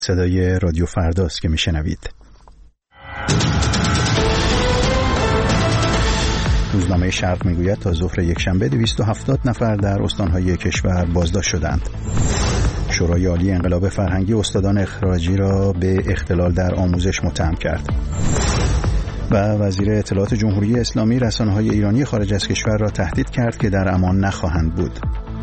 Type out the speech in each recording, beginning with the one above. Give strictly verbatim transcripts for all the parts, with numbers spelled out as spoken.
صدای رادیو فرداست که میشنوید. روزنامه شرق میگوید تا ظهر یکشنبه دویست و هفتاد نفر در استانهای کشور بازداشت شدند. شورای عالی انقلاب فرهنگی استادان اخراجی را به اختلال در آموزش متهم کرد. و وزیر اطلاعات جمهوری اسلامی رسانه‌های ایرانی خارج از کشور را تهدید کرد که در امان نخواهند بود.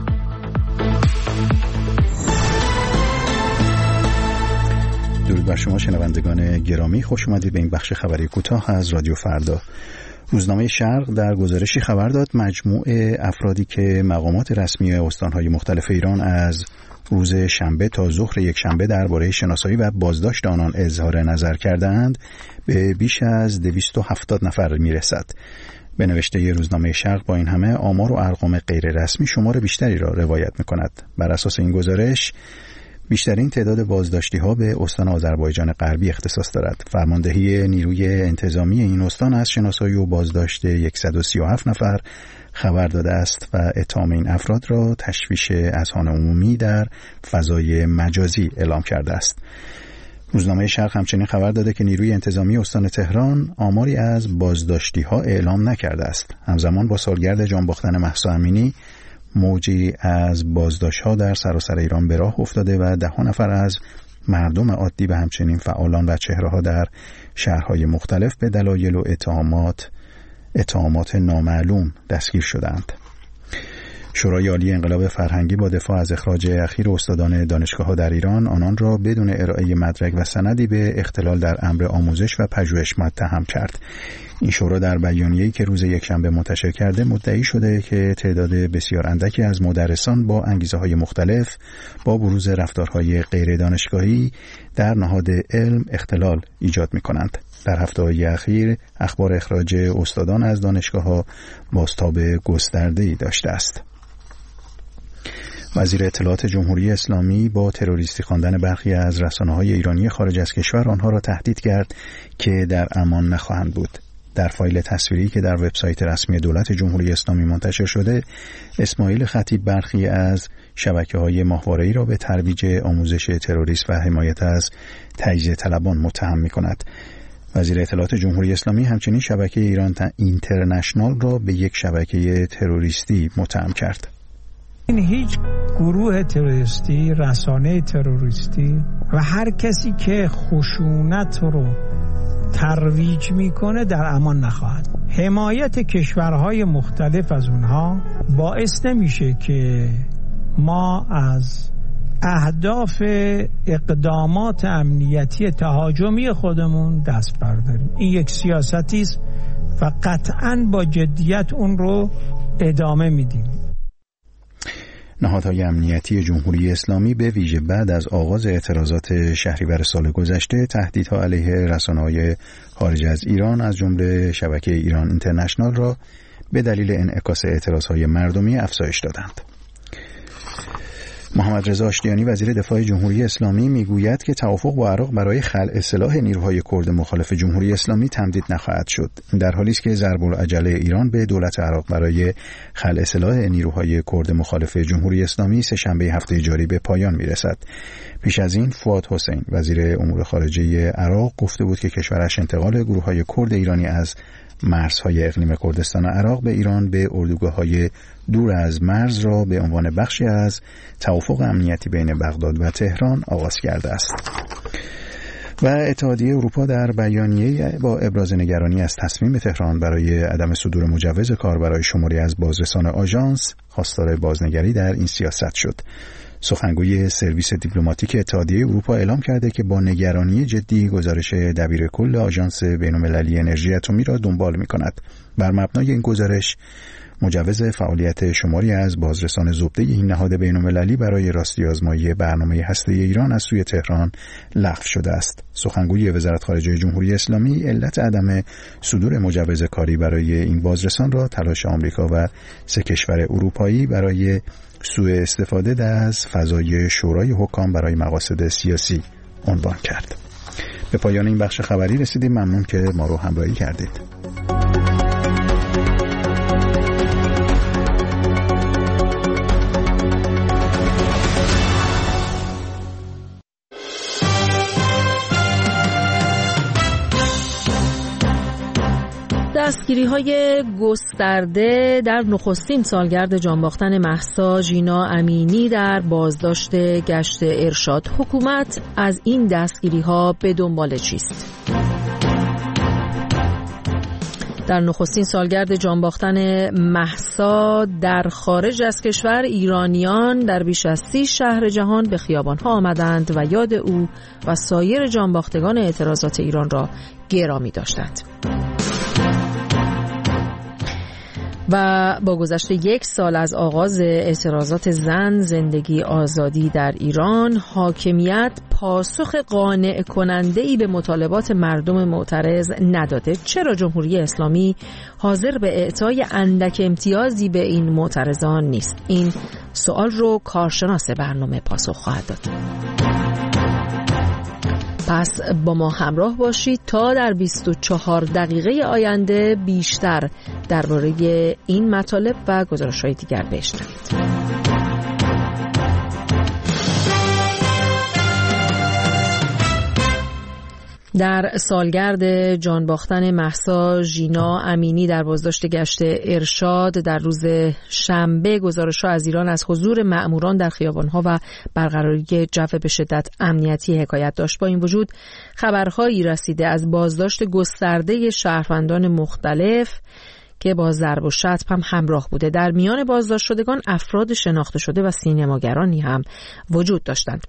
درود بر شما شنوندگان گرامی، خوش اومدید به این بخش خبری کوتاه از رادیو فردا. روزنامه شرق در گزارشی خبر داد مجموع افرادی که مقامات رسمی استان‌های مختلف ایران از روز شنبه تا ظهر یک شنبه درباره شناسایی و بازداشت آنان اظهار نظر کردند به بیش از دویست و هفتاد نفر میرسد. به نوشته روزنامه شرق با این همه آمار و ارقام غیر رسمی شمار بیشتری را روایت می‌کند. بر اساس این گزارش بیشترین تعداد بازداشتی ها به استان آذربایجان غربی اختصاص دارد. فرماندهی نیروی انتظامی این استان از شناسایی و بازداشت صد و سی و هفت نفر خبر داده است و اتهام این افراد را تشویش اذهان عمومی در فضای مجازی اعلام کرده است. روزنامه شرق همچنین خبر داده که نیروی انتظامی استان تهران آماری از بازداشتی ها اعلام نکرده است. همزمان با سالگرد جان باختن مهسا امینی موجی از بازداشت‌ها در سراسر ایران به راه افتاده و ده ها نفر از مردم عادی و همچنین فعالان و چهره‌ها در شهرهای مختلف به دلایل و اتهامات اتهامات نامعلوم دستگیر شدند. شورای عالی انقلاب فرهنگی با دفاع از اخراج اخیر استادان دانشگاه‌ها در ایران آنان را بدون ارائه مدرک و سندی به اختلال در امر آموزش و پژوهش متهم کرد. این شورا در بیانیه‌ای که روز یکشنبه منتشر کرده مدعی شده که تعداد بسیار اندکی از مدرسان با انگیزه‌های مختلف با بروز رفتارهای غیر دانشگاهی در نهاد علم اختلال ایجاد می‌کنند. در هفته‌های اخیر اخبار اخراج استادان از دانشگاه‌ها بازتاب گسترده‌ای داشته است. وزیر اطلاعات جمهوری اسلامی با تروریستی خواندن برخی از رسانه‌های ایرانی خارج از کشور آنها را تهدید کرد که در امان نخواهند بود. در فایل تصویری که در وبسایت رسمی دولت جمهوری اسلامی منتشر شده، اسماعیل خطیب برخی از شبکه‌های ماهواره‌ای را به ترویج آموزش تروریسم و حمایت از تجزیه طلبان متهم می‌کند. وزیر اطلاعات جمهوری اسلامی همچنین شبکه ایران اینترنشنال را به یک شبکه تروریستی متهم کرد. این هیچ گروه تروریستی، رسانه تروریستی و هر کسی که خشونت رو ترویج میکنه در امان نخواهد. حمایت کشورهای مختلف از اونها باعث نمیشه که ما از اهداف اقدامات امنیتی تهاجمی خودمون دست برداریم. این یک سیاستی است و قطعاً با جدیت اون رو ادامه میدیم. نهادهای امنیتی جمهوری اسلامی به ویژه بعد از آغاز اعتراضات شهریور سال گذشته تهدیدها علیه رسانه‌های خارج از ایران از جمله شبکه ایران اینترنشنال را به دلیل انعکاس اعتراضهای مردمی افزایش دادند. محمد رضا آشتیانی وزیر دفاع جمهوری اسلامی میگوید که توافق با عراق برای خلع سلاح نیروهای کرد مخالف جمهوری اسلامی تمدید نخواهد شد. در حالی است که ضرب العجله ایران به دولت عراق برای خلع سلاح نیروهای کرد مخالف جمهوری اسلامی سه شنبه هفته جاری به پایان میرسد. پیش از این فؤاد حسین وزیر امور خارجه عراق گفته بود که کشورش انتقال گروه‌های کرد ایرانی از مرزهای اقلیم کردستان عراق به ایران به اردوگاه‌های دور از مرز را به عنوان بخشی از توافق امنیتی بین بغداد و تهران آغاز کرده است. و اتحادیه اروپا در بیانیه‌ای با ابراز نگرانی از تصمیم تهران برای عدم صدور مجوز کار برای شماری از بازرسان آژانس خواستار بازنگری در این سیاست شد. سخنگوی سرویس دیپلماتیک اتحادیه اروپا اعلام کرده که با نگرانی جدی گزارش دبیرکل آژانس بین‌المللی انرژی اتمی را دنبال می‌کند. بر مبنای این گزارش مجوز فعالیت شماری از بازرسان زبده این نهاد بین‌المللی برای راستی آزمایی برنامه هسته‌ای ایران از سوی تهران لغو شده است. سخنگوی وزارت خارجه جمهوری اسلامی علت عدم صدور مجوز کاری برای این بازرسان را تلاش آمریکا و سه کشور اروپایی برای سوء استفاده از فضای شورای حکام برای مقاصد سیاسی عنوان کرد. به پایان این بخش خبری رسیدیم. ممنون که ما رو همراهی کردید. دستگیری‌های گسترده در نخستین سالگرد جانباختن مهسا ژینا امینی در بازداشت گشت ارشاد، حکومت از این دستگیری‌ها به دنبال چیست؟ در نخستین سالگرد جانباختن مهسا در خارج از کشور، ایرانیان در بیش از سی شهر جهان به خیابان‌ها آمدند و یاد او و سایر جانباختگان اعتراضات ایران را گرامی داشتند. و با گذشت یک سال از آغاز اعتراضات زن، زندگی آزادی در ایران، حاکمیت پاسخ قانع کننده‌ای به مطالبات مردم معترض نداده. چرا جمهوری اسلامی حاضر به اعطای اندک امتیازی به این معترضان نیست؟ این سوال رو کارشناس برنامه پاسخ خواهد داد. پس با ما همراه باشید تا در بیست و چهار دقیقه آینده بیشتر درباره این مطالب و گزارش‌های دیگر بشنوید. در سالگرد جانباختن مهسا ژینا امینی در بازداشت گشت ارشاد در روز شنبه، گزارش‌ها از ایران از حضور مأموران در خیابان‌ها و برقراری جو به شدت امنیتی حکایت داشت. با این وجود خبرهایی رسیده از بازداشت گسترده شهروندان مختلف که با ضرب و شتم هم همراه بوده. در میان بازداشت شدگان افراد شناخته شده و سینماگرانی هم وجود داشتند.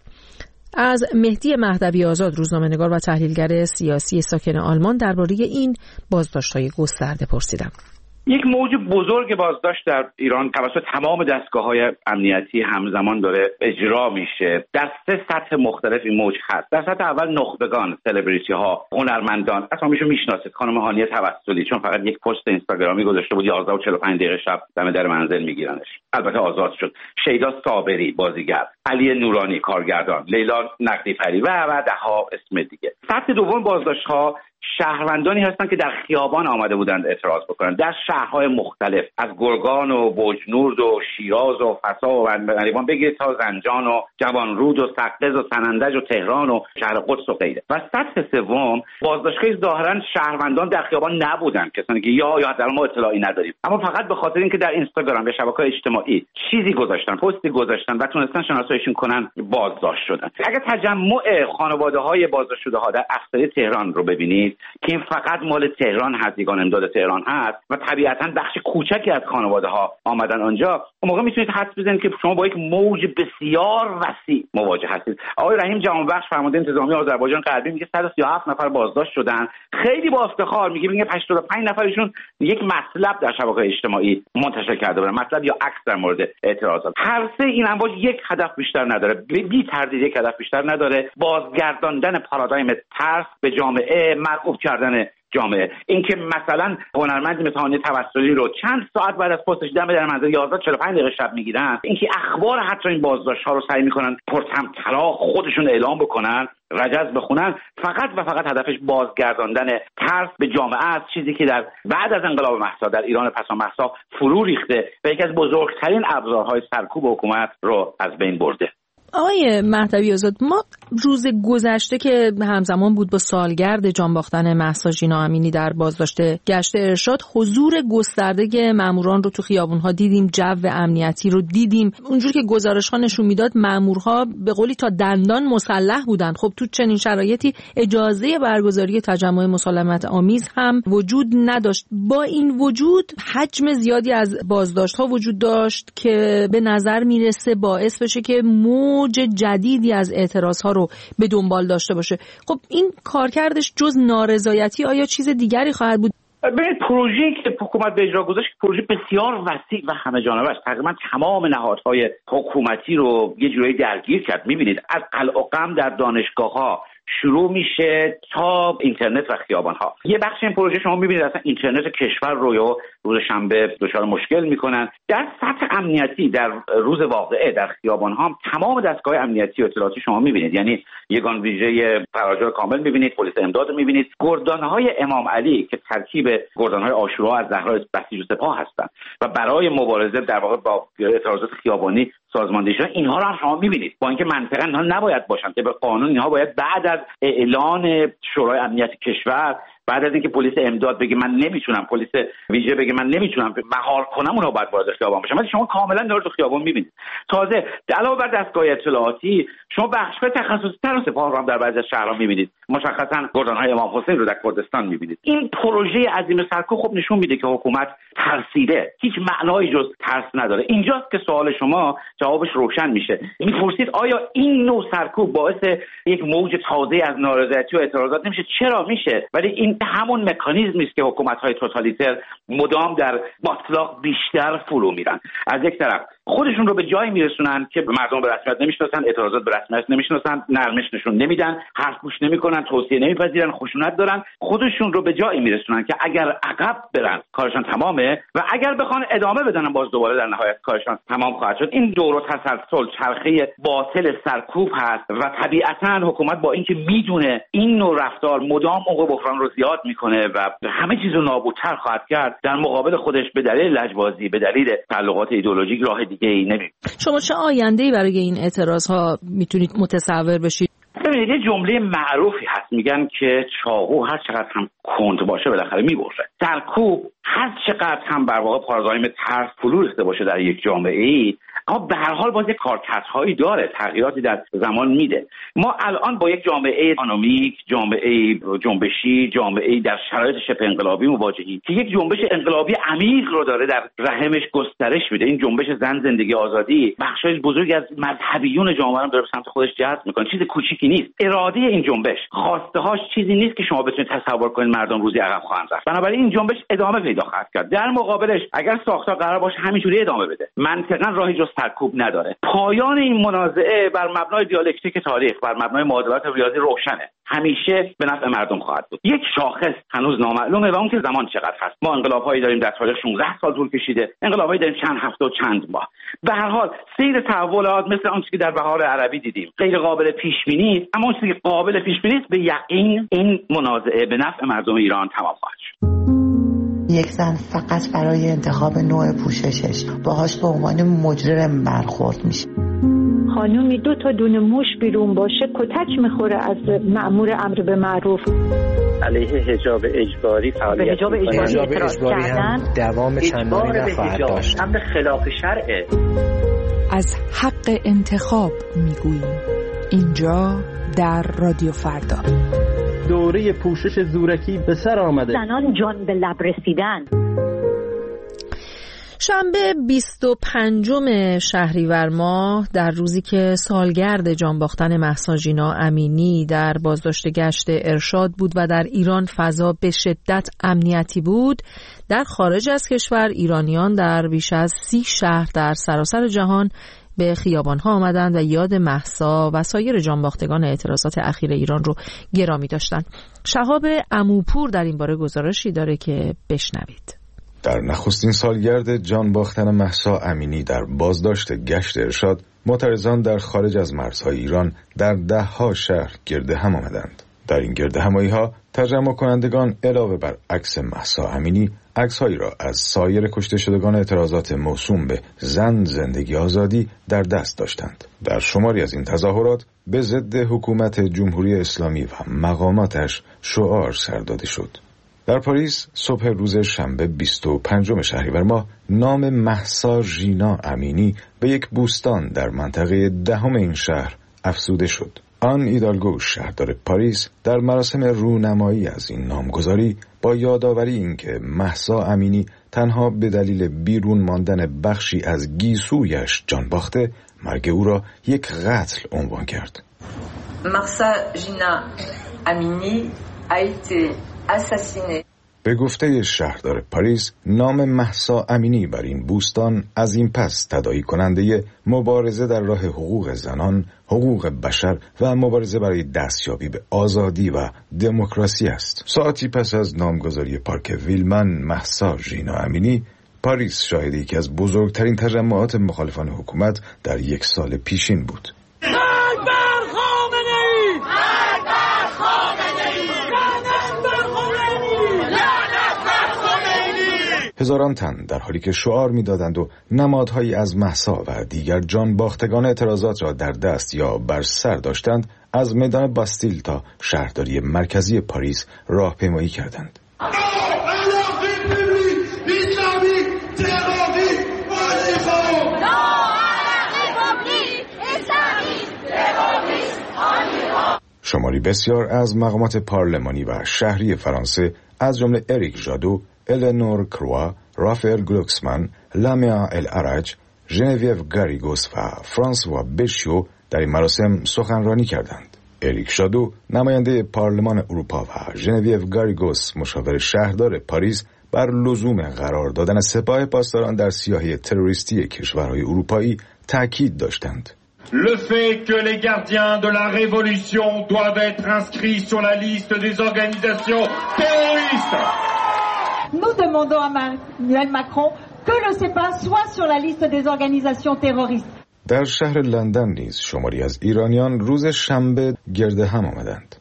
از مهدی مهدوی آزاد، روزنامه‌نگار و تحلیلگر سیاسی ساکن آلمان، درباره این بازداشت‌های گسترده پرسیدم. یک موج بزرگ بازداشت در ایران توسط تمام دستگاه‌های امنیتی همزمان داره اجرا میشه. در سه سطح مختلف این موج هست. در سطح اول نخبگان، سلبریتی‌ها، هنرمندان، اسامیشو میشناسید، خانم هانیه توسلی، چون فقط یک پست اینستاگرامی گذاشته بود یازده و چهل و پنج دقیقه شب دم در منزل میگیرنش. البته آزاد شد. شیدا صابری بازیگر، علی نورانی کارگردان، لیلا نقدی‌پری و و ده‌ها اسم دیگه. سطح دوم بازداشت‌ها شهروندانی هستند که در خیابان آمده بودند اعتراض بکنند در شهرهای مختلف، از گرگان و بوجنورد و شیراز و فسا و بندرعلی بگیرید تا زنجان و جوانرود و سقز و سنندج و تهران و شهر قدس و غیره. و سطح سوم بازداشت‌های ظاهرا شهروندان در خیابان نبودند، کسانی که یا یا در ما اطلاعی نداریم، اما فقط به خاطر اینکه در اینستاگرام یا شبکه‌های اجتماعی چیزی گذاشتن، پستی گذاشتن و تونستن شناساییشون کنن، بازداشت شدن. اگر تجمع خانواده‌های بازداشت شده‌ها در اقصای تهران رو ببینید که این فقط مال تهران هست، یگان امداد تهران هست و طبیعتاً بخش کوچکی از خانواده‌ها آمدن آنجا، اون موقع میتونید حدس بزنید که شما با یک موج بسیار وسیع مواجه هستید. آقای رحیم جهانبخش فرمانده انتظامی آذربایجان غربی میگه صد و سی و هفت نفر بازداشت شدن. خیلی با افتخار میگه میگه هشتاد و پنج نفرشون یک مطلب در شبکه‌های اجتماعی منتشر کرده بودن، مطلب یا عکس در مورد اعتراضات. هر سه این امواج یک هدف بیشتر نداره، بی تردید یک هدف بیشتر نداره، بازگرداندن پارادایم ترس به جامعه، مرغوب کردن جامعه. اینکه مثلا هنرمندی مثل هانیه توسلی رو چند ساعت بعد از پستش دم در منزل یازده و چهل و پنج دقیقه شب میگیرن، اینکه اخبار حتی این بازداشت‌ها رو سعی میکنن پرطمطراق خودشون اعلام بکنن، رجز بخونن، فقط و فقط هدفش بازگرداندن ترس به جامعه است، چیزی که در بعد از انقلاب مهسا در ایران پس از مهسا فرو ریخته و یکی از بزرگترین ابزارهای سرکوب حکومت رو از بین برده. آقای مهدوی آزاد، ما روز گذشته که همزمان بود با سالگرد جانباختن مهسا ژینا امینی در بازداشت گشت ارشاد، حضور گسترده ماموران رو تو خیابون‌ها دیدیم، جو امنیتی رو دیدیم. اونجوری که گزارش‌ها نشون میداد مامورها به قولی تا دندان مسلح بودند. خب تو چنین شرایطی اجازه برگزاری تجمع مسالمت آمیز هم وجود نداشت. با این وجود حجم زیادی از بازداشت‌ها وجود داشت که به نظر میرسه باعث بشه که موج جدیدی از اعتراض‌ها رو به دنبال داشته باشه. خب این کارکردش جز نارضایتی آیا چیز دیگری خواهد بود؟ ببینید، پروژه‌ای که حکومت به اجرا گذاشت پروژه بسیار وسیع و همه جانبه است. تقریبا تمام نهادهای حکومتی رو یه جوری درگیر کرد. می‌بینید از قلع و قم در دانشگاه‌ها شروع میشه تا اینترنت و خیابان‌ها. یه بخش این پروژه شما می‌بینید اصلا اینترنت کشور رو یا روز شنبه دچار مشکل می‌کنن. در سطح امنیتی در روز واقعه در خیابان‌ها تمام دستگاه امنیتی و اطلاعاتی شما می‌بینید، یعنی یگان ویژه فراجور کامل می‌بینید، پلیس امداد می‌بینید، گردان‌های امام علی که ترکیب گردان‌های عاشورا از زهرا بسیج و سپاه هستند و برای مبارزه در واقع با اعتراضات خیابانی سازماندهی شدن، اینها رو هم شما می‌بینید. با اینکه منطقاً اینها نباید باشن، که به قانون اینها باید بعد از اعلان شورای امنیت کشور بعد از اینکه پلیس امداد بگه من نمیتونم، پلیس ویژه بگه من نمیتونم مهار کنم، اونها باید وارد خیابان بشن. ولی شما کاملا داره تو خیابان میبینید. تازه علاوه بر دستگاه اطلاعاتی شما بخش‌های تخصصی‌تر و سپاه رو هم در بعضی از شهرها میبینید. مشخصا گردان‌های امام حسین رو در کردستان میبینید. این پروژه عظیم سرکوب خب نشون میده که حکومت ترسیده، هیچ معنایی جز ترس نداره. اینجاست که سوال شما جوابش روشن میشه. میپرسید آیا این نوع سرکوب باعث یک موج تازه از نارضایتی و اعتراضات نمیشه؟ چرا میشه، ولی این همون مکانیزمی است که حکومت‌های توتالیتر مدام در باطلاق بیشتر فرو میرن. از یک طرف خودشون رو به جایی میرسونن که مردم به رسمیت نمیشناسن، اعتراضات به رسمیت نمیشناسن، نرمش نشون نمیدن، حرف گوش نمیکنن، توصیه نمیپذیرن، خشونت دارن. خودشون رو به جایی میرسونن که اگر عقب برن کارشان تمامه و اگر بخوان ادامه بدن باز دوباره در نهایت کارشان تمام خواهد شد. این دور و تسلسل چرخه باطل سرکوب هست و طبیعتاً حکومت با اینکه میدونه این نوع رفتار مدام موقع بحران رو زیاد میکنه و همه چیز رو نابودتر خواهد کرد، در مقابل خودش به دلیل لجبازی، به دلیل تعلقات ایدئولوژیک راه دیگه ای نمی. شما چه آینده‌ای برای این اعتراض‌ها میتونید متصور بشید؟ ببینید یه جمله معروفی هست، میگن که چاقو هر چقدر هم کند باشه بالاخره میبره. سرکوب هر چقدر هم بر واقع پارادایم ترس فرو ریخته باشه در یک جامعه‌ای، اما به هر حال باز یک کارکردهایی داره، تغییراتی در زمان میده. ما الان با یک جامعه اکونومیک، جامعه جنبشی، جامعه در شرایط شبه انقلابی مواجهیم که یک جنبش انقلابی عمیق رو داره در رحمش گسترش میده. این جنبش زن، زندگی، آزادی بخشای بزرگی از مذهبیون جامعه رو داره به سمت خودش جذب میکنه. چیز کوچیکی نیست. اراده این جنبش، خواسته هاش چیزی نیست که شما بتونید تصور کنید مردم روزی عقب خواهند رفت. بنابراین این جنبش ادامه پیدا خواهد کرد. در مقابلش اگر ساختار قرار باشه همینجوری ادامه بده، منطقاً راهی جز سرکوب نداره. پایان این منازعه بر مبنای دیالکتیک تاریخ، بر مبنای معادلات ریاضی روشنه. همیشه به نفع مردم خواهد بود. یک شاخص هنوز نامعلومه و اون که زمان چقدر هست. ما انقلاب‌هایی داریم در تاریخ شانزده سال طول کشیده، انقلاب‌هایی داریم چند هفته و چند ماه. به هر حال سیر تحولات مثل اون چیزی که در بهار عربی دیدیم غیر قابل پیش بینی است، اما اون چیزی که قابل پیش بینی است به یقین این منازعه به نفع مردم ایران تمام خواهد شد. یک زن فقط برای انتخاب نوع پوششش باهاش به عنوان مجرم برخورد میشه. خانومی دو تا دونه موش بیرون باشه کتک میخوره از مأمور امر به معروف. علیه حجاب اجباری فعالیت حجاب اجباری اعتراض کردن دوام چندانی نخواهد داشت. امر خلاف شرعه. از حق انتخاب میگوییم اینجا در رادیو فردا. دوره پوشش زورکی به سر آمده. زنان جان به لب رسیدن. شنبه بیست و پنجم شهریور ماه در روزی که سالگرد جان باختن مهسا ژینا امینی در بازداشت گشت ارشاد بود و در ایران فضا به شدت امنیتی بود، در خارج از کشور ایرانیان در بیش از سی شهر در سراسر جهان به خیابان‌ها آمدند و یاد مهسا و سایر جانباختگان اعتراضات اخیر ایران رو گرامی داشتند. شهاب عموپور در این باره گزارشی داره که بشنوید. در نخستین سالگرد جان باختن مهسا امینی در بازداشت گشت ارشاد، معترضان در خارج از مرزهای ایران در ده ها شهر گرد هم آمدند. در این گرد همایی ها تجمع کنندگان علاوه بر عکس مهسا امینی، عکس‌هایی را از سایر کشته شدگان اعتراضات موسوم به زن، زندگی، آزادی در دست داشتند. در شماری از این تظاهرات به ضد حکومت جمهوری اسلامی و مقاماتش شعار سر داده شد. در پاریس صبح روز شنبه بیست و پنجم شهریور ماه نام مهسا ژینا امینی به یک بوستان در منطقه دهم این شهر افزوده شد. آن ایدالگو شهردار پاریس در مراسم رونمایی از این نامگذاری با یادآوری اینکه مهسا امینی تنها به دلیل بیرون ماندن بخشی از گیسویش جان باخته، مرگ او را یک قتل عنوان کرد. مهسا ژینا امینی a été assassinée. به گفته شهردار پاریس، نام مهسا امینی بر این بوستان از این پس تداعی کننده مبارزه در راه حقوق زنان، حقوق بشر و مبارزه برای دستیابی به آزادی و دموکراسی است. ساعتی پس از نامگذاری پارک ویلمن مهسا ژینا امینی، پاریس شاهد یکی از بزرگترین تجمعات مخالفان حکومت در یک سال پیشین بود. هزاران تن در حالی که شعار می‌دادند و نمادهایی از مهسا و دیگر جان باختگان اعتراضات را در دست یا بر سر داشتند، از میدان باستیل تا شهرداری مرکزی پاریس راهپیمایی کردند. شماری بسیار از مقامات پارلمانی و شهری فرانسه از جمله اریک ژادو، النور کروا، رافائل گلوکسمن، لامیا الارج، ژنویو گاریگوس و فرانسوا بشیو در این مراسم سخنرانی کردند. اریک ژادو نماینده پارلمان اروپا و ژنویو گاریگوس مشاور شهردار پاریس بر لزوم قرار دادن سپاه پاسداران در سیاهی تروریستی کشورهای اروپایی تاکید داشتند. Le fait que les gardiens de la révolution doivent être inscrits sur la liste des organisations terroristes. Nous demandons à Emmanuel Macron que le C E P A soit sur la liste des organisations terroristes. در شهر لندن نیز شماری از ایرانیان روز شنبه گرد هم آمدند.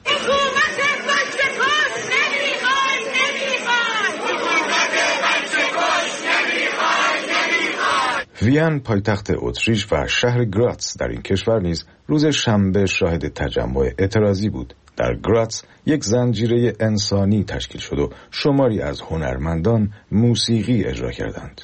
وین پایتخت اتریش و شهر گراتس در این کشور نیز روز شنبه شاهد تجمع اعتراضی بود. در گراتس یک زنجیره انسانی تشکیل شد و شماری از هنرمندان موسیقی اجرا کردند.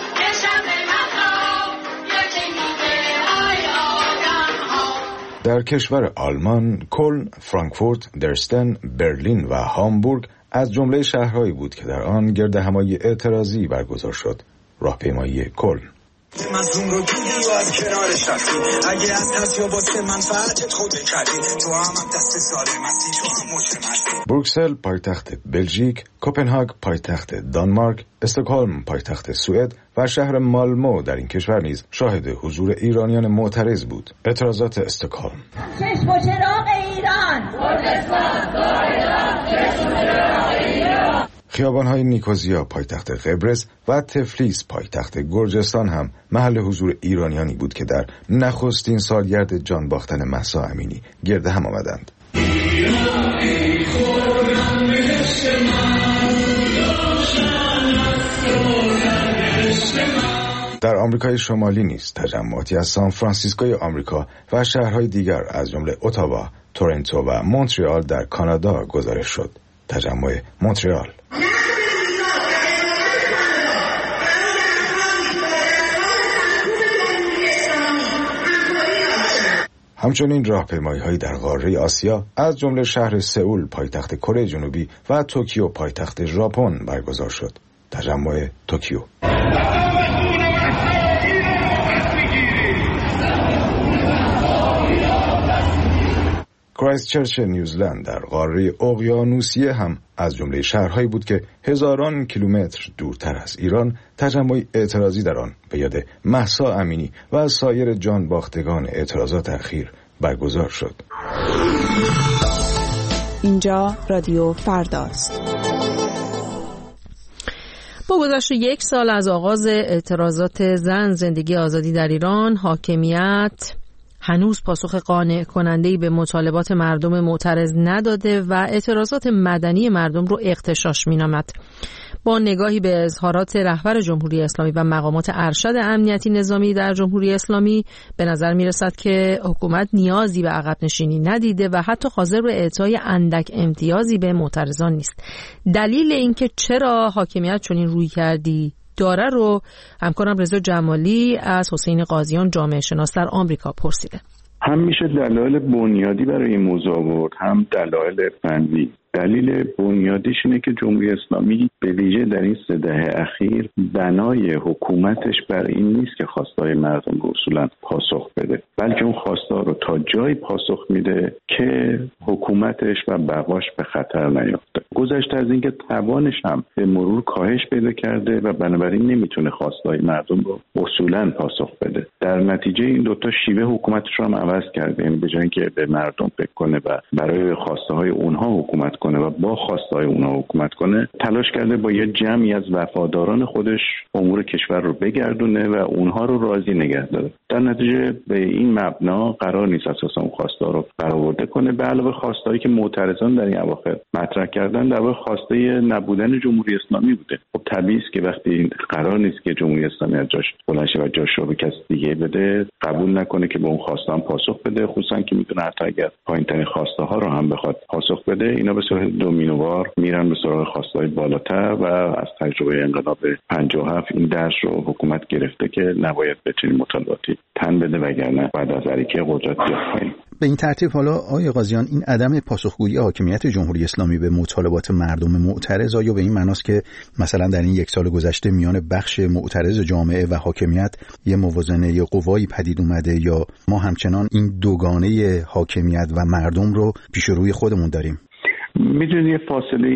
در کشور آلمان، کلن، فرانکفورت، درستن، برلین و هامبورگ از جمله شهرهایی بود که در آن گردهمایی اعتراضی برگزار شد. راهپیمایی کلن. مظلوم رو دیدی و از کنارش رفتی، اگه از هست یا واسه منفعتت خوده کردی، تو هم دست سالم هستی، تو هم مشم هستی. بروکسل پایتخت بلژیک، کوپنهاگ پایتخت دانمارک، استکهلم پایتخت سوئد و شهر مالمو در این کشور نیز شاهد حضور ایرانیان معترض بود. اعتراضات استکهلم: چشم و چراغ ایران، خیابان‌های نیکوزیا پایتخت قبرس و تفلیس پایتخت گرجستان هم محل حضور ایرانیانی بود که در نخستین سالگرد جان باختن مهسا امینی گرد هم آمدند. در آمریکای شمالی نیز تجمعاتی از سان فرانسیسکوی آمریکا و شهرهای دیگر از جمله اتاوا، تورنتو و مونترال در کانادا گزارش شد. تجمع مونترال. همچنین راهپیمایی‌هایی در قاره آسیا از جمله شهر سئول پایتخت کره جنوبی و توکیو پایتخت ژاپن برگزار شد. تجمع توکیو. کرایستچرچ نیوزلند در قاره اقیانوسیه هم از جمله شهرهایی بود که هزاران کیلومتر دورتر از ایران تجمع اعتراضی در آن به یاد مهسا امینی و سایر جان باختگان اعتراضات اخیر برگزار شد. اینجا رادیو فرداست. با گذشت یک سال از آغاز اعتراضات زن زندگی آزادی در ایران، حاکمیت هنوز پاسخ قانع کننده‌ای به مطالبات مردم معترض نداده و اعتراضات مدنی مردم رو اغتشاش می‌نامد. با نگاهی به اظهارات رهبر جمهوری اسلامی و مقامات ارشد امنیتی نظامی در جمهوری اسلامی به نظر می‌رسد که حکومت نیازی به عقب نشینی ندیده و حتی حاضر به اعطای اندک امتیازی به معترضان نیست. دلیل اینکه چرا حاکمیت چنین روی کردی داره رو همکارم رضا جمالی از حسین قاضیان جامعه شناس در آمریکا پرسیده. هم میشه دلایل بنیادی برای این موضوع آورد، هم دلایل فنی. دلیل بنیادیش اینه که جمهوری اسلامی به ویژه در این سه دهه اخیر بنای حکومتش بر این نیست که خواستهای مردم رو اصولا پاسخ بده، بلکه اون خواستها رو تا جایی پاسخ میده که حکومتش و بقاش به خطر نیفته. گذشته از اینکه توانش هم به مرور کاهش پیدا کرده و بنابراین نمیتونه خواستهای مردم رو اصولا پاسخ بده. در نتیجه این دوتا شیوه حکومتش رو هم عوض کرده، یعنی به جای اینکه به مردم فکر کنه و برای خواستهای اونها حکومت کنه و با خواستهای اونها حکومت کنه، تلاش کرده با یه جمعی از وفاداران خودش امور کشور رو بگردونه و اونها رو راضی نگه داره. در نتیجه به این مبنا قرار نیست اساسا اون خواستا رو برآورده کنه، به علاوه خواستایی که معترضان در این اواخر مطرح کردن در واقع خواسته نبودن جمهوری اسلامی بوده. خب طبیعی است که وقتی قرار نیست که جمهوری اسلامی از جاش بلند شه و جاش رو به کسی دیگه بده، قبول نکنه که به اون خواسته هم پاسخ بده، خصوصا که میتونه حتی اگر پایین‌ترین خواسته ها رو هم بخواد پاسخ بده، اینا به صورت دومینووار میرن به سراغ خواسته های بالاتر و از تجربه انقلاب پنجاه و هفت این درس رو حکومت گرفته که نباید به چنین مطالباتی تن بده، وگرنه بعد از عریکه قدرت بیاد پایین. به این ترتیب حالا آقای قاضیان، این عدم پاسخگویی حاکمیت جمهوری اسلامی به مطالبات مردم معترض آیا به این معناست که مثلا در این یک سال گذشته میان بخش معترض جامعه و حاکمیت یه موازنه قوایی پدید اومده، یا ما همچنان این دوگانه حاکمیت و مردم رو پیش روی خودمون داریم؟ میدونید یه فاصله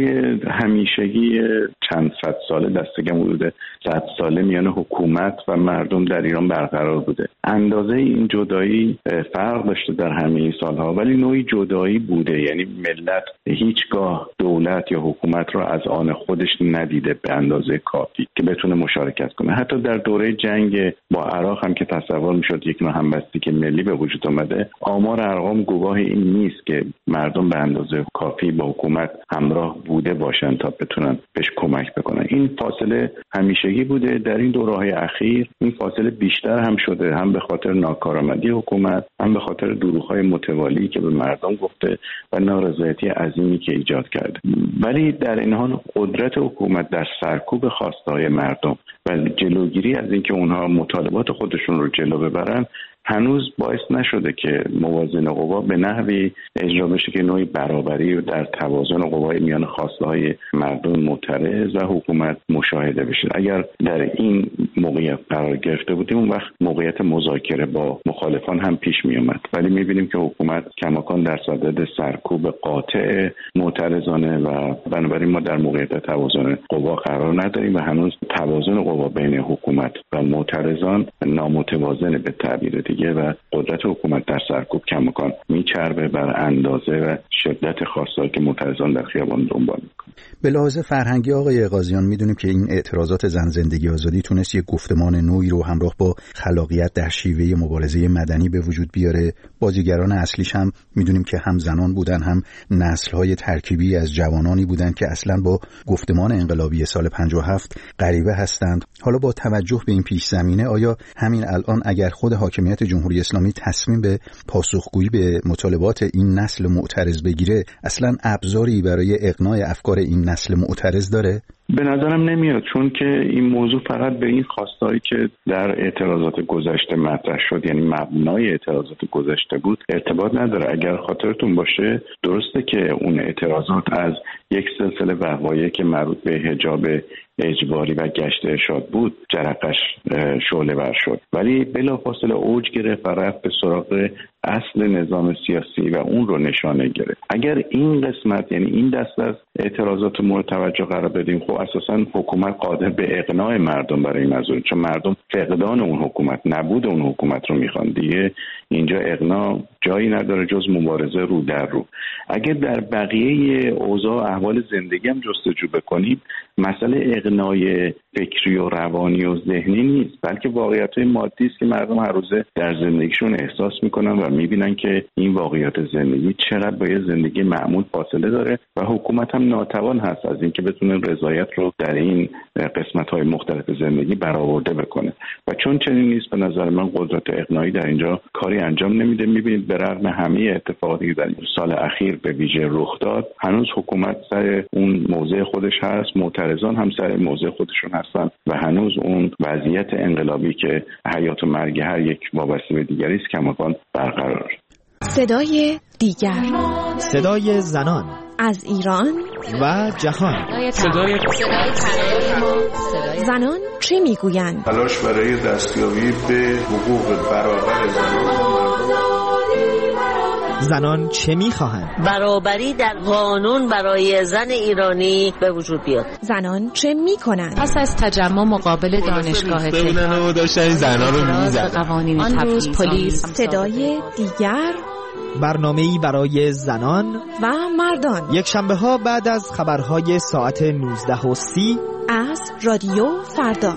همیشگی چند صد ساله، دستگم حدود صد ساله میان حکومت و مردم در ایران برقرار بوده. اندازه این جدایی فرق داشته در همه سالها، ولی نوعی جدایی بوده، یعنی ملت هیچگاه دولت یا حکومت را از آن خودش ندیده به اندازه کافی که بتونه مشارکت کنه. حتی در دوره جنگ با عراق هم که تصور میشد یک نوع همبستگی ملی به وجود اومده، آمار ارقام گواه این نیست که مردم به اندازه کافی با حکومت همراه بوده باشن تا بتونن بهش کمک بکنن. این فاصله همیشگی بوده. در این دوره‌های اخیر این فاصله بیشتر هم شده، هم به خاطر ناکارآمدی حکومت، هم به خاطر دروغ‌های متوالی که به مردم گفته و نارضایتی عظیمی که ایجاد کرده. ولی در این حال قدرت حکومت در سرکوب خواسته‌های مردم و جلوگیری از اینکه اونها مطالبات خودشون رو جلو ببرن هنوز باعث نشده که موازنه قوا به نحوی اجرا بشه که نوعی برابری و در توازن قوای میان خواسته‌های مردم معترض و حکومت مشاهده بشه. اگر در این موقعیت قرار گرفته بودیم اون وقت موقعیت مذاکره با مخالفان هم پیش می اومد، ولی می‌بینیم که حکومت کماکان در صدد سرکوب قاطع معترضانه و بنابراین ما در موقعیت توازن قوا قرار نداریم و هنوز توازن قوا بین حکومت و معترضان نامتوازن به تعبیر دیگه و قدرت حکومت در سرکوب کماکان میچربه بر اندازه و شدت خواسته‌ای که معترضان در خیابان دنبال میکنن. به لحاظ فرهنگی آقای قاضیان میدونیم که این اعتراضات زن زندگی آزادی تونست یک گفتمان نوعی رو همراه با خلاقیت در شیوه مبارزه مدنی به وجود بیاره. بازیگران اصلیش هم میدونیم که هم زنان بودن، هم نسل‌های ترکیبی از جوانانی بودن که اصلاً با گفتمان انقلابی سال پنجاه و هفت غریبه هستند. حالا با توجه به این پیش زمینه آیا همین الان اگر خود حاکمیت جمهوری اسلامی تصمیم به پاسخگویی به مطالبات این نسل معترض بگیره اصلاً ابزاری برای اقناع افکار این نسل معترض داره؟ به نظرم نمیاد، چون که این موضوع فقط به این خواستهایی که در اعتراضات گذشته مطرح شد، یعنی مبنای اعتراضات گذشته بود، ارتباط نداره. اگر خاطرتون باشه درسته که اون اعتراضات از یک سلسله وقایع که مربوط به حجاب اجباری و گشت ارشاد بود جرقش شعله ور شد، ولی بلافاصله اوج گرفت و رفت به سراغ اصل نظام سیاسی و اون رو نشانه گرفت. اگر این قسمت یعنی این دست از اعتراضات مورد توجه قرار بدیم، خب اساساً حکومت قادر به اقناع مردم برای این موضوع، چون مردم فقدان اون حکومت، نبود اون حکومت رو میخوان. دیگه اینجا اقناع جایی نداره جز مبارزه رو در رو. اگر در بقیه اوضاع احوال زندگی هم جستجو بکنیم، مسئله اقناع فکری و روانی و ذهنی نیست، بلکه واقعیت‌های مادی است که مردم هر روزه در زندگیشون احساس میکنن و میبینن که این واقعیت زندگی چقدر با یه زندگی معمول فاصله داره و حکومت هم ناتوان هست از اینکه بتونه رضایت رو در این قسمت‌های مختلف زندگی برآورده بکنه. و چون چنین نیست، به نظر من قدرت اقناعی در اینجا کاری انجام نمیده. میبینید به رغم همه اتفاقاتی که در این سال اخیر به ویژه رخ داد، هنوز حکومت سر اون موضع خودش هست، معترضان هم سر موضع خودشون هستن و هنوز اون وضعیت انقلابی که حیات و مرگ هر یک وابسته به دیگری است کماکان برقرار. صدای دیگر، صدای زنان از ایران و جهان، صدای زنان چه میگویند؟ تلاش برای دستیابی به حقوق برابر زنان. زنان چه میخواهند؟ برابری در قانون برای زن ایرانی به وجود بیاد. زنان چه میکنند؟ پس از تجمع مقابل دانشگاه تهران داشتن زنان رو میزدن. قوانین تبعیض، پلیس. صدای دیگر، برنامه‌ای برای زنان و مردان، یک شنبه ها بعد از خبرهای ساعت نوزده و سی از رادیو فردا.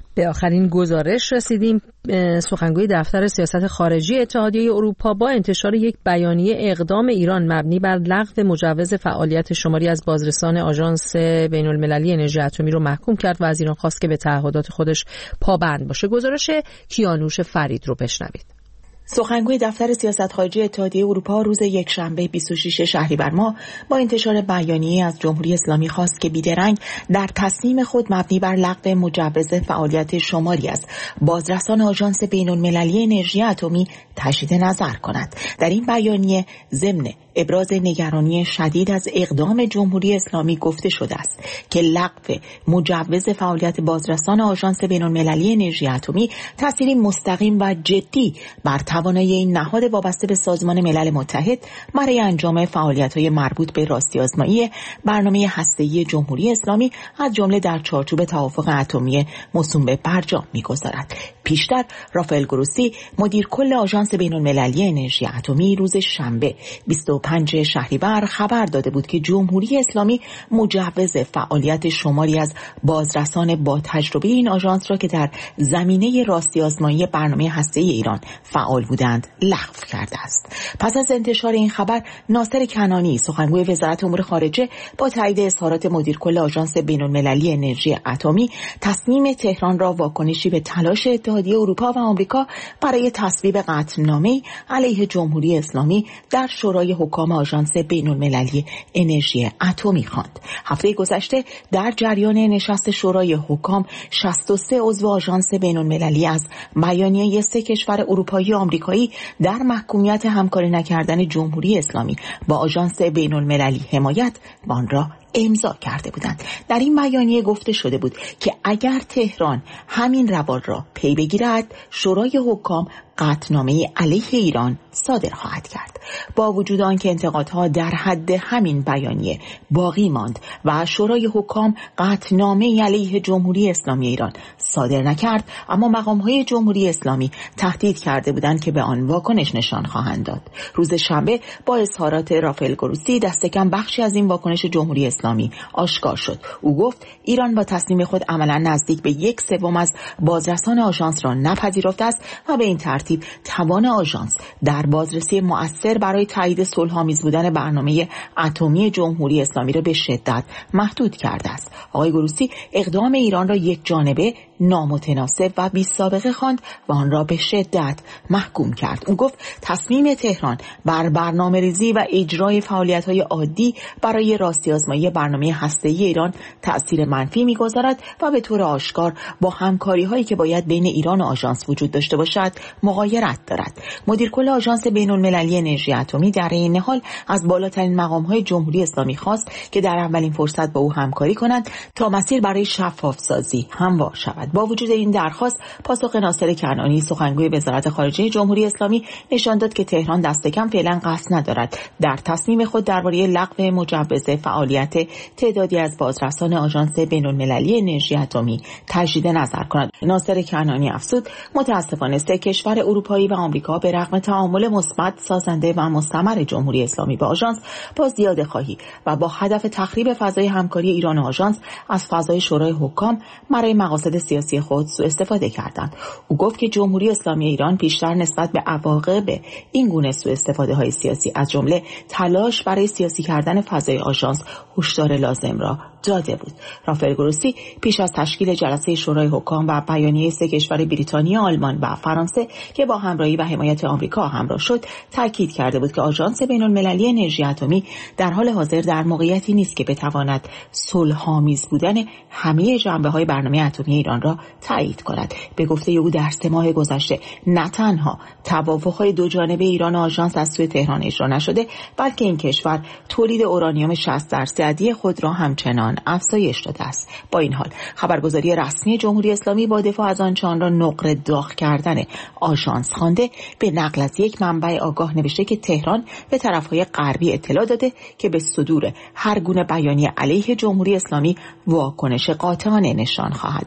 به آخرین گزارش رسیدیم. سخنگوی دفتر سیاست خارجی اتحادیه اروپا با انتشار یک بیانیه اقدام ایران مبنی بر لغو مجوز فعالیت شماری از بازرسان آژانس بین‌المللی انرژی اتمی رو محکوم کرد و از ایران خواست که به تعهدات خودش پابند باشه. گزارش کیانوش فرید رو بشنوید. سخنگوی دفتر سیاست خارجی اتحادیه اروپا روز یکشنبه بیست و شش شهریور ماه با انتشار بیانیه از جمهوری اسلامی خواست که بیدرنگ در تصمیم خود مبنی بر لغو مجوز فعالیت شماری از بازرسان آژانس بین‌المللی انرژی اتمی تجدید نظر کند. در این بیانیه ضمن ابراز نگرانی شدید از اقدام جمهوری اسلامی گفته شده است که لغو مجوز فعالیت بازرسان آژانس بین‌المللی انرژی اتمی تأثیری مستقیم و جدی بر توانایی این نهاد وابسته به سازمان ملل متحد برای انجام فعالیت‌های مربوط به راستی‌آزمایی برنامه هسته‌ای جمهوری اسلامی از جمله در چارچوب توافق اتمی موسوم به برجام می‌گذارد. پیشتر رافائل گروسی مدیر کل آژانس بین‌المللی انرژی اتمی روز شنبه بیست و پنج شهریور خبر داده بود که جمهوری اسلامی مجوز فعالیت شماری از بازرسان با تجربه این آژانس را که در زمینه راستی‌آزمایی برنامه هسته‌ای ایران فعال بودند لغو کرده است. پس از انتشار این خبر، ناصر کنانی سخنگوی وزارت امور خارجه با تایید اظهارات مدیر کل آژانس بین‌المللی انرژی اتمی تصمیم تهران را واکنشی به تلاش اتحادیه اروپا و آمریکا برای تصویب قطعنامه‌ای علیه جمهوری اسلامی در شورای حکام آژانس بین‌المللی انرژی اتمی خواند. هفته گذشته در جریان نشست شورای حکام شصت و سه عضو آژانس بین‌المللی از بیانیه سه کشور اروپایی و آمریکایی در محکومیت همکاری نکردن جمهوری اسلامی با آژانس بین‌المللی حمایت و آن را امضا کرده بودند. در این بیانیه گفته شده بود که اگر تهران همین روال را پی بگیرد، شورای حکام قطعنامه علیه ایران صادر خواهد کرد. با وجود آنکه انتقادها در حد همین بیانیه باقی ماند و شورای حکام قطعنامه علیه جمهوری اسلامی ایران صادر نکرد، اما مقام‌های جمهوری اسلامی تهدید کرده بودند که به آن واکنش نشان خواهند داد. روز شنبه با اظهارات رافائل گروسی دست کم بخشی از این واکنش جمهوری اسلامی آشکار شد. او گفت ایران با تصمیم خود عملاً نزدیک به یک سوم از بازرسان آژانس را نپذیرفته است و به این ترتیب توان آژانس در بازرسی مؤثر برای تایید صلح‌آمیز بودن برنامه اتمی جمهوری اسلامی را به شدت محدود کرده است. آقای گروسی اقدام ایران را یک جانبه، نامتناسب و بی سابقه خواند و آن را به شدت محکوم کرد. او گفت تصمیم تهران بر برنامه‌ریزی و اجرای فعالیت‌های عادی برای راستی‌آزمایی برنامه هسته‌ای ایران تأثیر منفی می‌گذارد و به طور آشکار با همکاری‌هایی که باید بین ایران و آژانس وجود داشته باشد مغایرت دارد. مدیر کل آژانس بین‌المللی انرژی اتمی در این حال از بالاترین مقام‌های جمهوری اسلامی خواست که در اولین فرصت با او همکاری کنند تا مسیر برای شفاف‌سازی هموار شود. با وجود این درخواست، پاسخ ناصر کنعانی سخنگوی وزارت خارجه جمهوری اسلامی نشان داد که تهران دست کم فعلا قصد ندارد در تصمیم خود درباره لغو مجوز فعالیت تعدادی از بازرسان آژانس بین‌المللی انرژی اتمی تجدید نظر کند. ناصر کنعانی افزود متاسفانه سه کشور اروپایی و آمریکا به رغم تعامل مثبت، سازنده و مستمر جمهوری اسلامی با آژانس با زیاده خواهی و با هدف تخریب فضای همکاری ایران و آژانس از فضای شورای حکام برای مقاصد سیاسی خود سوء استفاده کردند. او گفت که جمهوری اسلامی ایران پیشتر نسبت به عواقب این گونه سوء استفاده های سیاسی از جمله تلاش برای سیاسی کردن فضای آژانس هشدار لازم را داده بود. رافائل گروسی پیش از تشکیل جلسه شورای حکام و بیانیه سه کشور بریتانیا، آلمان و فرانسه که با همراهی و حمایت آمریکا همراه شد، تاکید کرده بود که آژانس بین‌المللی انرژی اتمی در حال حاضر در موقعیتی نیست که بتواند صلح‌آمیز بودن همه جنبه‌های برنامه اتمی ایران را تایید کند. به گفته او در سه ماه گذشته نه تنها توافق‌های دو جانبه ایران و آژانس از سوی تهران اجرا نشده، بلکه این کشور تولید اورانیوم شصت درصدی خود را همچنان افزایش داده است. با این حال خبرگزاری رسمی جمهوری اسلامی با دفاع از آنچه آن را نقره داغ کردن آژانس خوانده، به نقل از یک منبع آگاه نوشته که تهران به طرف‌های غربی اطلاع داده که به صدور هر گونه بیانیه علیه جمهوری اسلامی واکنش قاطعانه نشان خواهد داد. در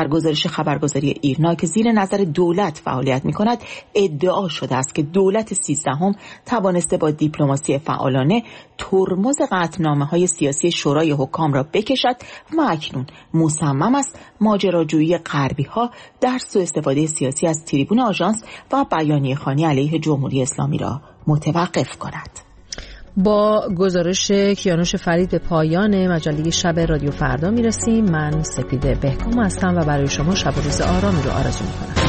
در گزارش خبرگزاری ایرنا که زیر نظر دولت فعالیت می‌کند ادعا شده است که دولت سیزدهم توانسته با دیپلماسی فعالانه ترمز قطعنامه‌های سیاسی شورای حکام را بکشد و اکنون مصمم است ماجراجویی غربی‌ها در سوء استفاده سیاسی از تریبون آژانس و بیانیه‌خوانی علیه جمهوری اسلامی را متوقف کند. با گزارش کیانوش فرید به پایان مجله شب رادیو فردا میرسیم. من سپیده بهکام هستم و برای شما شب و روز آرامی رو آرزو می‌کنم.